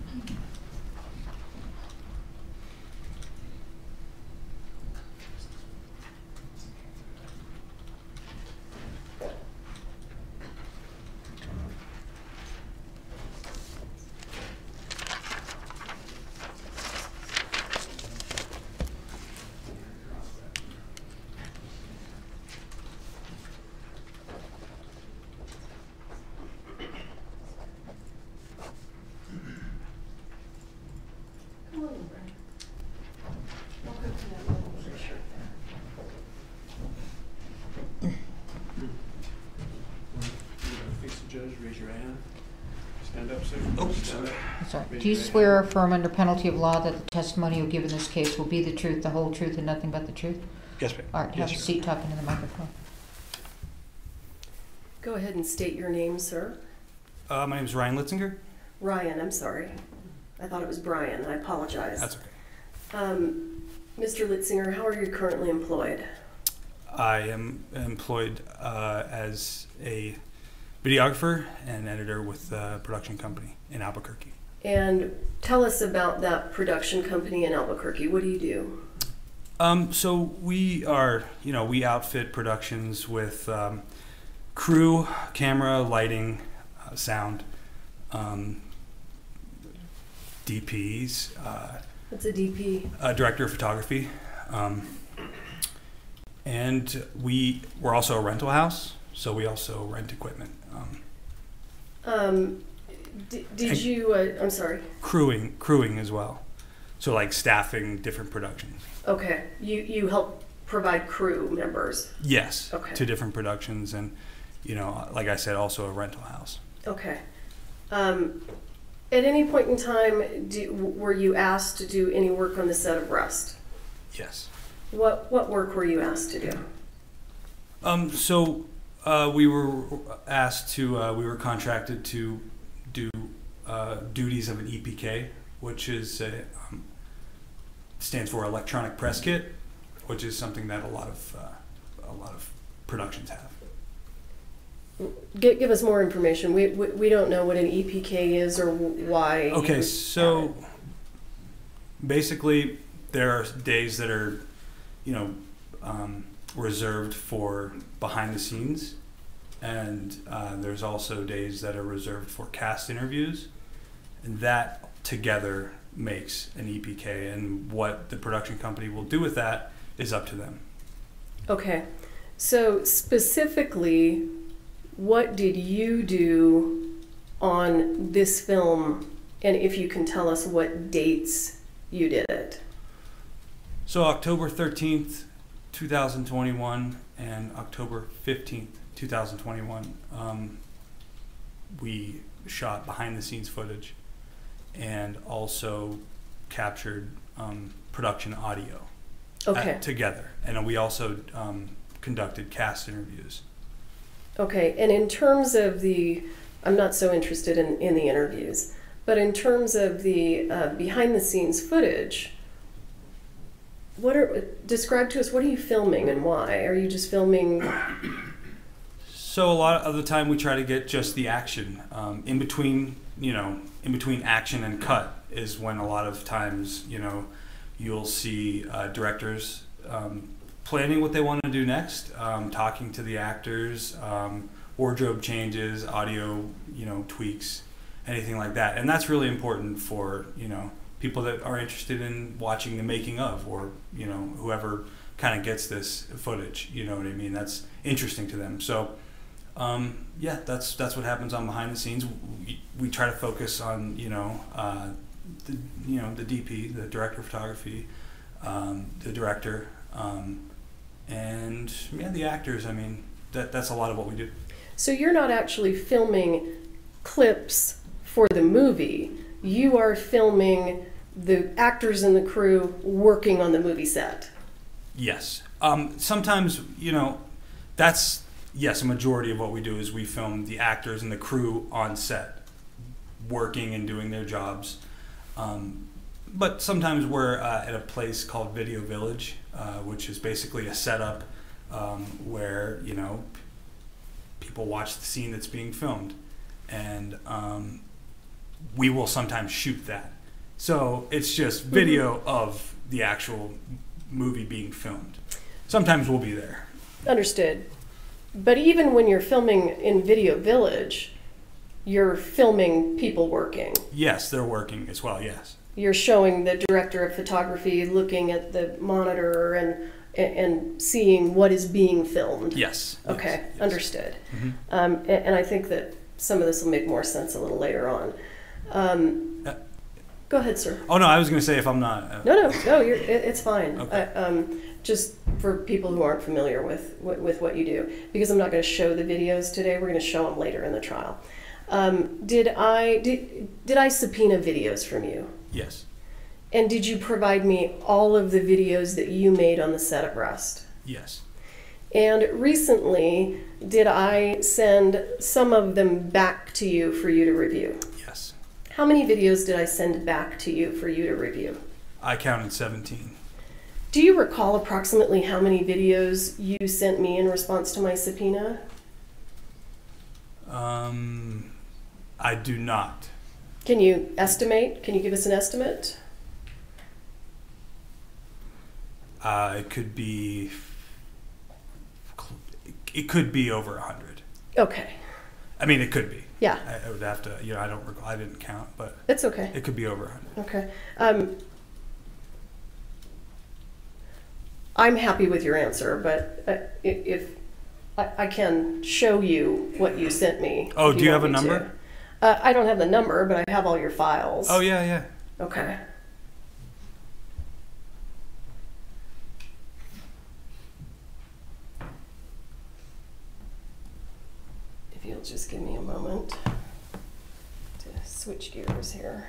Come on in, Brian. Welcome to that little gray shirt there. Face the judge, raise your hand. Stand up, sir. Stand up. Sorry. Raise Do you your hand. swear or affirm under penalty of law that the testimony you give in this case will be the truth, the whole truth, and nothing but the truth? Yes, ma'am. All right, have Yes, a sir. seat talking to the microphone. Go ahead and state your name, sir. Uh, my name is Ryan Litzinger. Ryan, I'm sorry. I thought it was Brian. I apologize. That's okay. Um, Mister Litzinger, how are you currently employed? I am employed uh, as a videographer and editor with a production company in Albuquerque. And tell us about that production company in Albuquerque. What do you do? Um, so we are, you know, we outfit productions with um, crew, camera, lighting, uh, sound, um, D Ps, uh, What's a D P? uh, director of photography, um, and we we're also a rental house, so we also rent equipment. Um, Um, d- did And- you, uh, I'm sorry. crewing crewing as well, so like staffing different productions. Okay. You, you help provide crew members. Yes, Okay. to different productions, and you know, like I said, also a rental house. Okay. Um, at any point in time, do, were you asked to do any work on the set of Rust? Yes. What, what work were you asked to do? Um. So uh, we were asked to. Uh, we were contracted to do uh, duties of an E P K, which is a, um, stands for electronic press kit, which is something that a lot of uh, a lot of productions have. Give, give us more information. We, we, we don't know what an E P K is or why. you Okay, have so it. basically, there are days that are, you know, um, reserved for behind the scenes, and uh, there's also days that are reserved for cast interviews, and that together makes an E P K, and what the production company will do with that is up to them. Okay, so specifically, what did you do on this film, and if you can tell us what dates you did it? So October thirteenth, two thousand twenty-one, and October fifteenth, two thousand twenty-one, um, we shot behind the scenes footage and also captured um, production audio Okay. at, together. And we also um, conducted cast interviews. Okay, and in terms of the, I'm not so interested in, in the interviews, but in terms of the uh, behind the scenes footage, what are, describe to us, what are you filming and why? Are you just filming? So a lot of the time we try to get just the action. Um, in between, you know, in between action and cut is when a lot of times, you know, you'll see uh, directors um, planning what they want to do next, um, talking to the actors, um, wardrobe changes, audio, you know, tweaks, anything like that. And that's really important for, you know, people that are interested in watching the making of, or, you know, whoever kind of gets this footage, you know what I mean? That's interesting to them. So, um, yeah, that's that's what happens on behind the scenes. We, we try to focus on, you know, uh, the, you know, the D P, the director of photography, um, the director, um, and yeah, the actors. I mean, that that's a lot of what we do. So you're not actually filming clips for the movie. You are filming the actors and the crew working on the movie set. Yes. Um, sometimes, you know, that's, yes, a majority of what we do is we film the actors and the crew on set, working and doing their jobs. Um, but sometimes we're uh, at a place called Video Village, uh, which is basically a setup um, where, you know, people watch the scene that's being filmed. And um, we will sometimes shoot that. So it's just video mm-hmm. of the actual movie being filmed. Sometimes we'll be there. Understood. But even when you're filming in Video Village, you're filming people working. Yes, they're working as well, yes. You're showing the director of photography looking at the monitor and and seeing what is being filmed. Yes. Okay, yes, yes. understood. Mm-hmm. Um, and, and I think that some of this will make more sense a little later on. Um, uh, go ahead, sir. Oh, no, I was going to say if I'm not... Uh, no, no, no, you're, it, it's fine. Okay. I, um, just for people who aren't familiar with, with, with what you do, because I'm not going to show the videos today, we're going to show them later in the trial. Um, did I did, did I subpoena videos from you? Yes. And did you provide me all of the videos that you made on the set of Rust? Yes. And recently, did I send some of them back to you for you to review? Yes. How many videos did I send back to you for you to review? I counted seventeen. Do you recall approximately how many videos you sent me in response to my subpoena? Um, I do not. Can you estimate? Can you give us an estimate? Uh, it could be... It could be over a hundred. Okay. I mean, it could be. Yeah. I, I would have to, you know, I don't recall, I didn't count, but... It's okay. It could be over a hundred. Okay. Um, I'm happy with your answer, but uh, if, if I, I can show you what you sent me. Oh, if do you want have a me number? to. Uh, I don't have the number, but I have all your files. Oh, yeah, yeah. Okay. If you'll just give me a moment to switch gears here.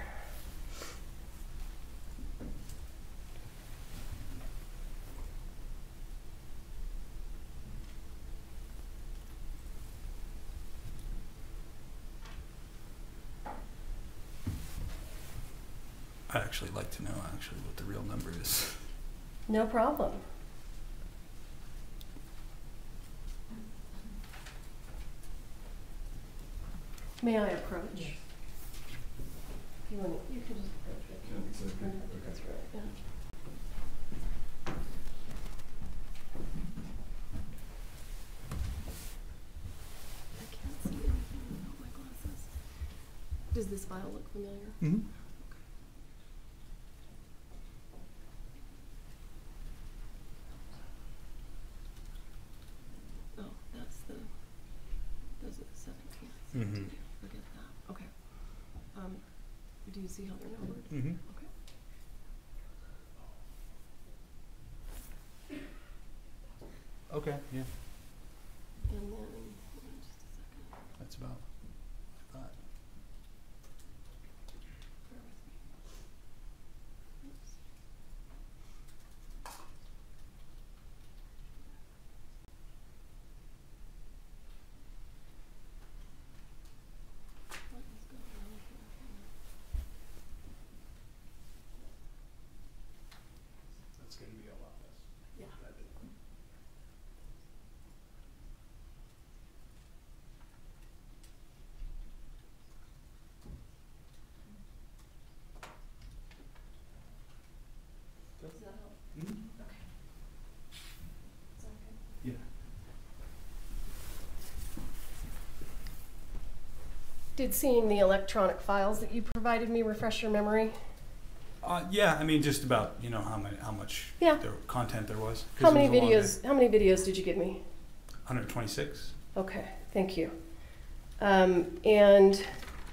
I'd actually like to know actually what the real number is. No problem. May I approach? Yes. You want to, you can just approach it. Yeah, it's okay. Okay. That's right, yeah. Does this file look familiar? Mm-hmm. Oh, that's the, those are the seventeen. Mm-hmm. Forget that. Okay. Um, do you see how they're numbered? Mm-hmm. Okay. Okay, yeah, And then, hold on just a second. that's about that. Bear with me. Oops. What is going on here? That's gonna be a lot less. Yeah. Does that help? Mm-hmm. Okay. Is that okay? Yeah. Did seeing the electronic files that you provided me refresh your memory? Uh, yeah, I mean, just about, you know, how many, how much Yeah. there, content there was. 'Cause How it many was a long videos? How many videos did you give me? day. one hundred twenty-six. Okay, thank you. Um, and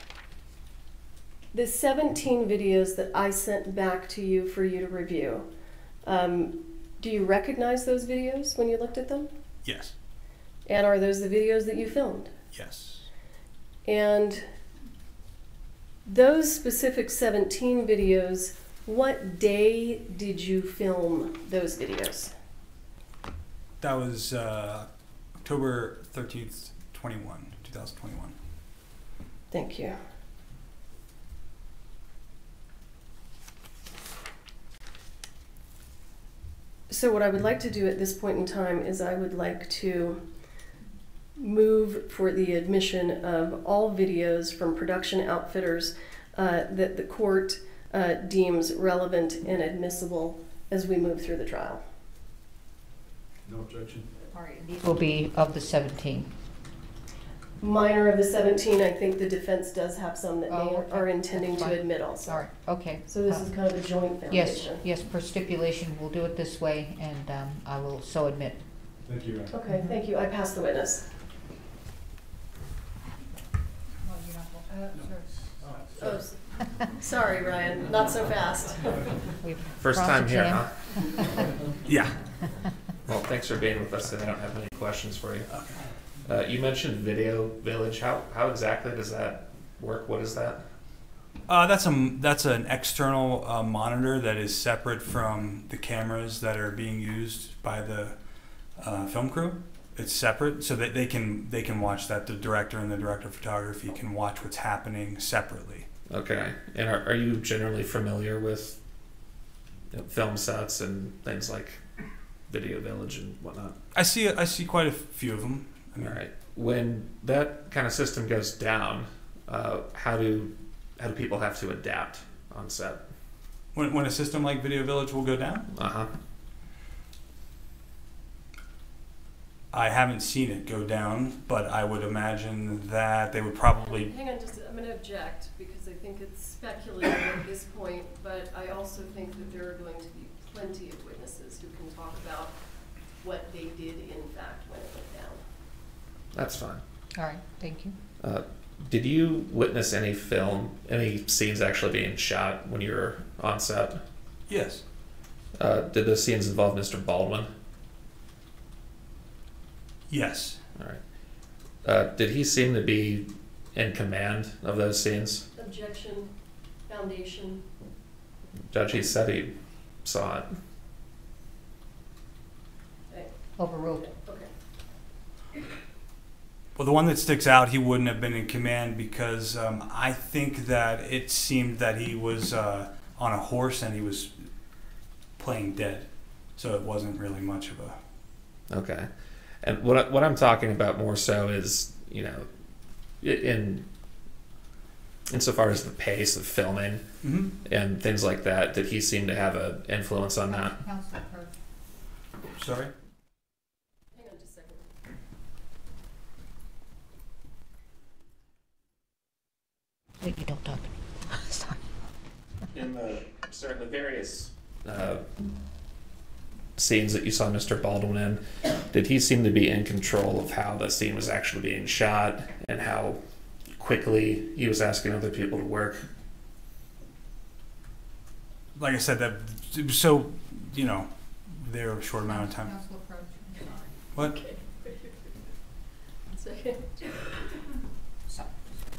the seventeen videos that I sent back to you for you to review, um, do you recognize those videos when you looked at them? Yes. And are those the videos that you filmed? Yes. And those specific seventeen videos, what day did you film those videos? That was uh, October thirteenth, twenty-one, twenty twenty-one. Thank you. So what I would like to do at this point in time is I would like to move for the admission of all videos from Production Outfitters uh, that the court uh, deems relevant and admissible as we move through the trial. No objection. All right, these will be of the seventeen. Minor of the seventeen, I think the defense does have some that Oh, they okay. are intending That's to fine. admit also. All right, okay. So this Uh, is kind of a joint Yes, foundation. yes, per stipulation, we'll do it this way, and um, I will so admit. Thank you, Ryan. Okay, thank you. I pass the witness. Oh, s- sorry, Ryan. Not so fast. We've First time here, huh? cross-examined. Yeah. Well, thanks for being with us today. I don't have any questions for you. Uh, you mentioned Video Village. How how exactly does that work? What is that? Uh, that's a that's an external uh, monitor that is separate from the cameras that are being used by the uh, film crew. It's separate, so that they can they can watch that. The director and the director of photography can watch what's happening separately. Okay. And are, are you generally familiar with you know, film sets and things like Video Village and whatnot? I see I see quite a few of them. I mean, All right. When that kind of system goes down, uh, how do how do people have to adapt on set? When when a system like Video Village will go down, Uh huh. I haven't seen it go down, but I would imagine that they would probably. Hang on, just I'm going to object because I think it's speculative at this point, but I also think that there are going to be plenty of witnesses who can talk about what they did in fact when it went down. That's fine. All right, thank you. Uh, did you witness any film, any scenes actually being shot when you were on set? Yes. Uh, did those scenes involve Mister Baldwin? Yes. All right. Uh, did he seem to be in command of those scenes? Objection, foundation. Judge, he said he saw it. Okay. Overruled. Okay. Well, the one that sticks out, he wouldn't have been in command because um, I think that it seemed that he was uh, on a horse and he was playing dead, so it wasn't really much of a. Okay. And what I, what I'm talking about more so is, you know, i- in insofar as the pace of filming Mm-hmm. and things like that, did he seem to have an influence on that? Counsel heard. Sorry. Hang on just a second. Wait, you don't talk to me. Sorry. In the sir, in the various uh, scenes that you saw Mister Baldwin in, did he seem to be in control of how the scene was actually being shot and how quickly he was asking other people to work? Like I said, that so you know, there a short amount of time. What? So,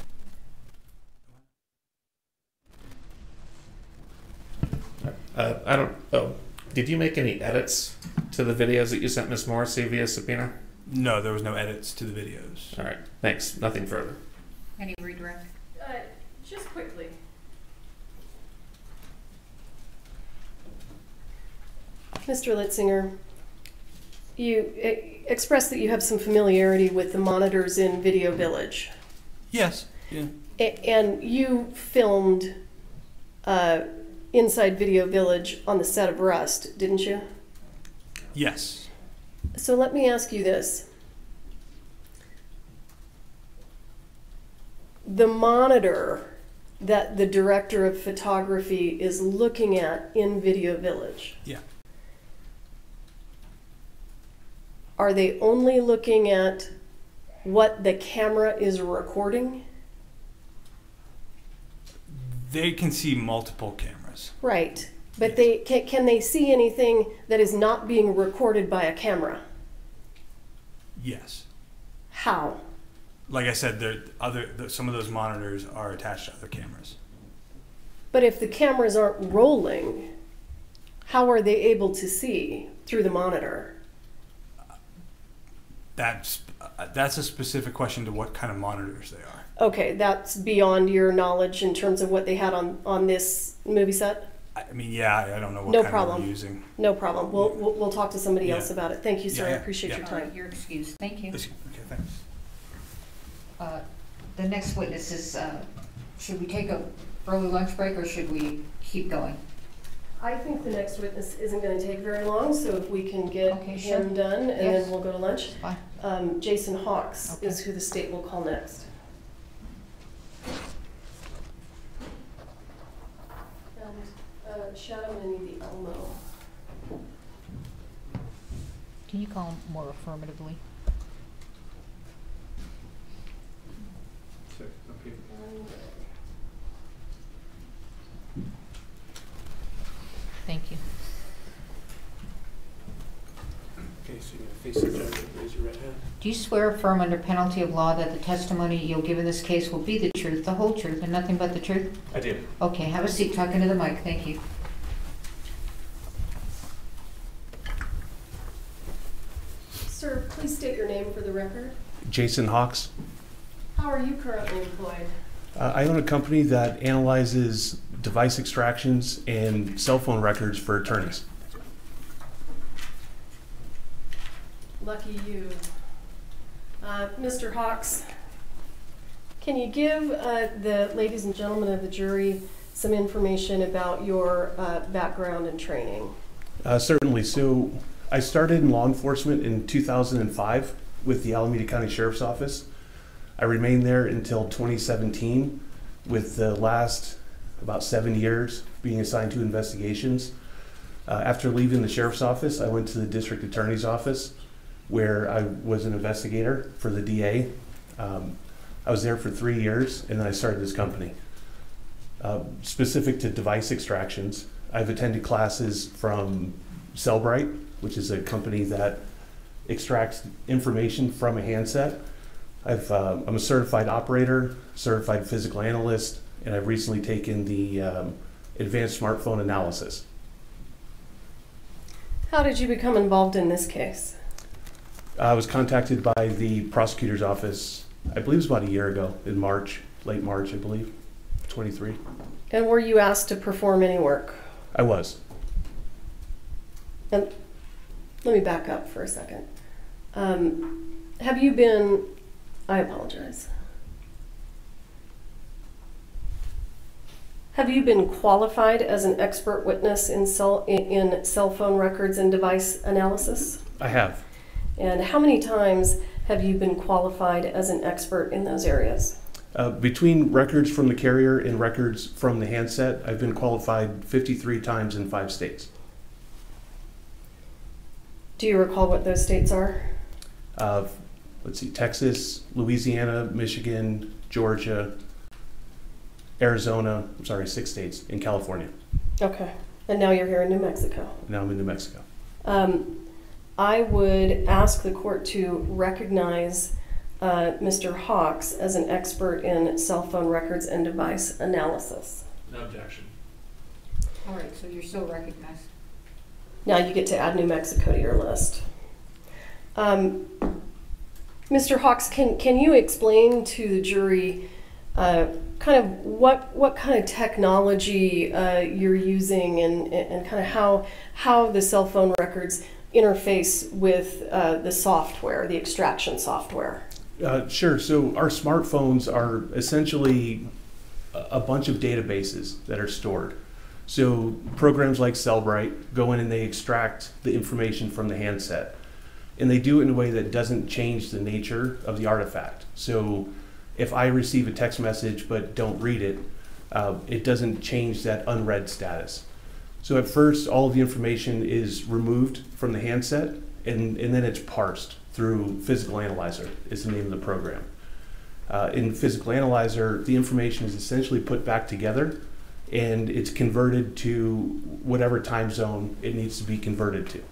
Uh, I don't. Oh, did you make any edits to the videos that you sent Miss Morrissey via subpoena? No, there was no edits to the videos. All right. Thanks. Nothing further. any redirect? Uh, just quickly. Mister Litzinger, you e- expressed that you have some familiarity with the monitors in Video Village. Yes. Yeah. A- and you filmed uh, inside Video Village on the set of Rust, didn't you? Yes. So let me ask you this. The monitor that the director of photography is looking at in Video Village, Yeah. are they only looking at what the camera is recording? They can see multiple cameras. Right. But they can, can they see anything that is not being recorded by a camera? Yes. How? Like I said, there other the, some of those monitors are attached to other cameras. But if the cameras aren't rolling, how are they able to see through the monitor? That's uh, that's a specific question to what kind of monitors they are. Okay, that's beyond your knowledge in terms of what they had on, on this movie set? I mean, yeah, I don't know what No kind problem. they're using. No problem. We'll, we'll, we'll talk to somebody Yeah. else about it. Thank you, sir. Yeah, I yeah, appreciate yeah. your All right, time. you're excused. Thank you. Okay, thanks. Uh, The next witness is, uh, should we take a early lunch break or should we keep going? I think the next witness isn't going to take very long, so if we can get Okay, sure. him done, and Yes. then we'll go to lunch. Fine. Um, Jason Hawks Okay. is who the state will call next. And uh, Shadow Minnie the Elmo. Can you call him more affirmatively? So, okay. Thank you. Okay, so you're gonna face the judge and raise your right hand. Do you swear affirm under penalty of law that the testimony you'll give in this case will be the truth, the whole truth, and nothing but the truth? I do. Okay, have a seat. Talk into the mic. Thank you. Sir, please state your name for the record. Jason Hawks. How are you currently employed? Uh, I own a company that analyzes device extractions and cell phone records for attorneys. Lucky you. Uh, Mister Hawks, can you give uh, the ladies and gentlemen of the jury some information about your uh, background and training? Uh, certainly. So I started in law enforcement in two thousand five with the Alameda County Sheriff's Office. I remained there until twenty seventeen, with the last about seven years being assigned to investigations. Uh, after leaving the Sheriff's Office, I went to the District Attorney's Office, where I was an investigator for the D A. Um, I was there for three years, and then I started this company. Uh, specific to device extractions, I've attended classes from Cellbrite, which is a company that extracts information from a handset. I've, uh, I'm a certified operator, certified physical analyst, and I've recently taken the um, advanced smartphone analysis. How did you become involved in this case? I was contacted by the prosecutor's office, I believe it was about a year ago, in March, late March, I believe, twenty-three. And were you asked to perform any work? I was. And let me back up for a second. Um, have you been, I apologize. Have you been qualified as an expert witness in cell, in, in cell phone records and device analysis? I have. And how many times have you been qualified as an expert in those areas? Uh, between records from the carrier and records from the handset, I've been qualified fifty-three times in five states. Do you recall what those states are? Uh, let's see, Texas, Louisiana, Michigan, Georgia, Arizona, I'm sorry, six states, in California. Okay. And now you're here in New Mexico. Now I'm in New Mexico. Um, I would ask the court to recognize uh, Mister Hawks as an expert in cell phone records and device analysis. No objection. All right, so you're so recognized. Now you get to add New Mexico to your list. Um, Mister Hawks, can, can you explain to the jury uh, kind of what what kind of technology uh, you're using and, and kind of how, how the cell phone records interface with uh, the software, the extraction software? Uh, sure. So our smartphones are essentially a bunch of databases that are stored. So programs like Cellbrite go in and they extract the information from the handset. And they do it in a way that doesn't change the nature of the artifact. So if I receive a text message but don't read it, uh, it doesn't change that unread status. So at first, all of the information is removed from the handset, and, and then it's parsed through Physical Analyzer, is the name of the program. Uh, in Physical Analyzer, the information is essentially put back together, and it's converted to whatever time zone it needs to be converted to.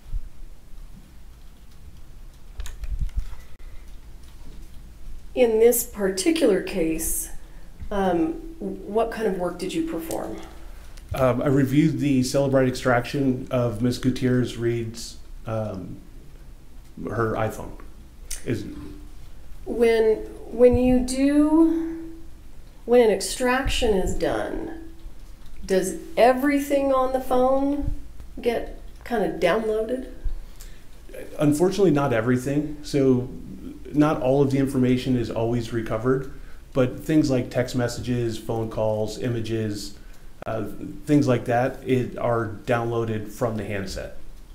In this particular case, um, what kind of work did you perform? Um, I reviewed the Cellbrite extraction of Miz Gutierrez Reed's um, her iPhone. Is When when you do when an extraction is done, does everything on the phone get kind of downloaded? Unfortunately, not everything. So not all of the information is always recovered, but things like text messages, phone calls, images, uh, things like that it are downloaded from the handset.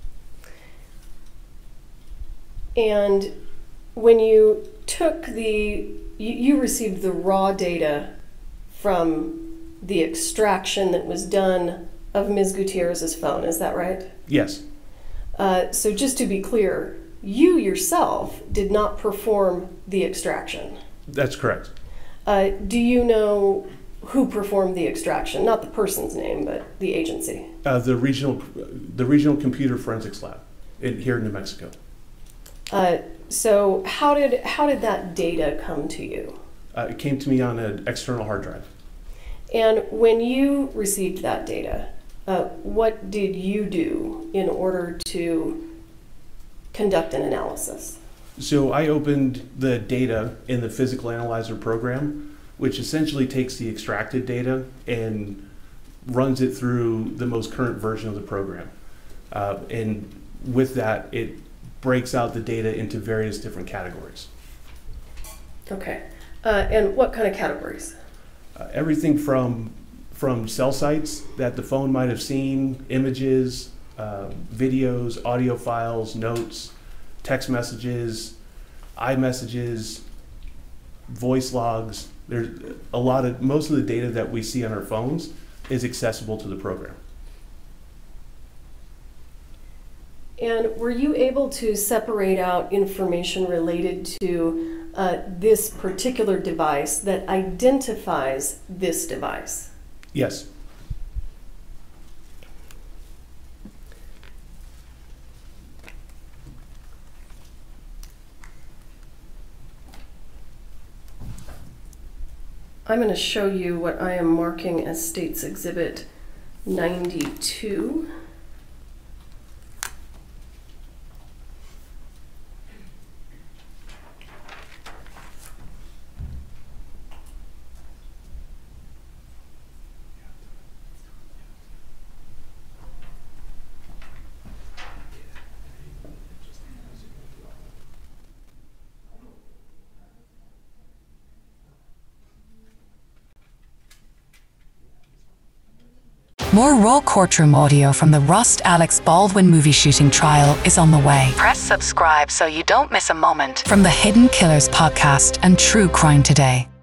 And when you took the, you, you received the raw data from the extraction that was done of Miz Gutierrez's phone, is that right? Yes. Uh, so just to be clear, you yourself did not perform the extraction. That's correct. Uh, do you know who performed the extraction? Not the person's name, but the agency. Uh, the regional, the regional computer forensics lab in, here in New Mexico. Uh, so how did how did that data come to you? Uh, it came to me on an external hard drive. And when you received that data, uh, what did you do in order to conduct an analysis? So I opened the data in the Physical Analyzer program, which essentially takes the extracted data and runs it through the most current version of the program. Uh, and with that, it breaks out the data into various different categories. Okay. Uh, and what kind of categories? Uh, everything from from cell sites that the phone might have seen, images, uh, videos, audio files, notes, text messages, iMessages, voice logs. There's a lot of, most of the data that we see on our phones is accessible to the program. And were you able to separate out information related to uh, this particular device that identifies this device? Yes. I'm going to show you what I am marking as State's Exhibit ninety-two. More raw courtroom audio from the Rust Alex Baldwin movie shooting trial is on the way. Press subscribe so you don't miss a moment from the Hidden Killers podcast and True Crime Today.